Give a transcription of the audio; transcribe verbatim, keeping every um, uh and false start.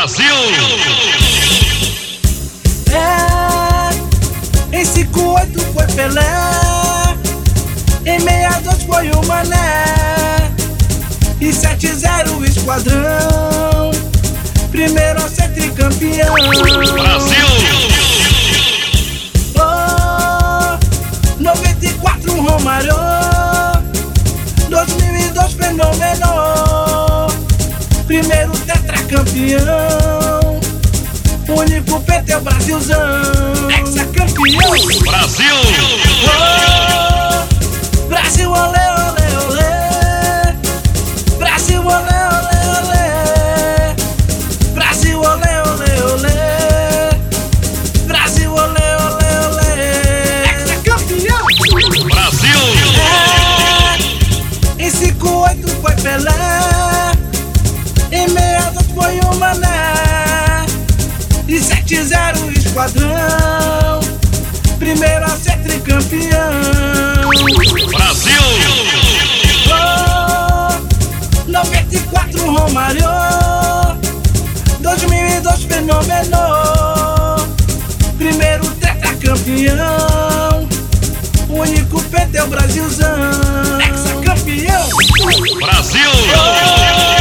Brasil! É, em cinquenta e oito foi Pelé, em sessenta e dois foi o Mané, e setenta e zero o Esquadrão, primeiro a ser tricampeão. Brasil! Oh, noventa e quatro Romário, dois mil e dois Fenômeno, primeiro tetracampeão, único P T, o Brasilzão, ex-campeão. Brasil! Oh, Brasil, olê, olê, olê, Brasil, olê, olê, olê, Brasil, olê, olê, olê, Brasil, olê, olê, olê, ex-campeão. Brasil! É, em cinquenta e oito foi Pelé, em sessenta e dois foi o Mané, e setenta e zero o Esquadrão, primeiro a ser tricampeão. Brasil! Oh, noventa e quatro Romário, dois mil e dois Fenômeno, primeiro tetracampeão, único P T, o Brasilzão, ex-campeão. Brasil! Oh,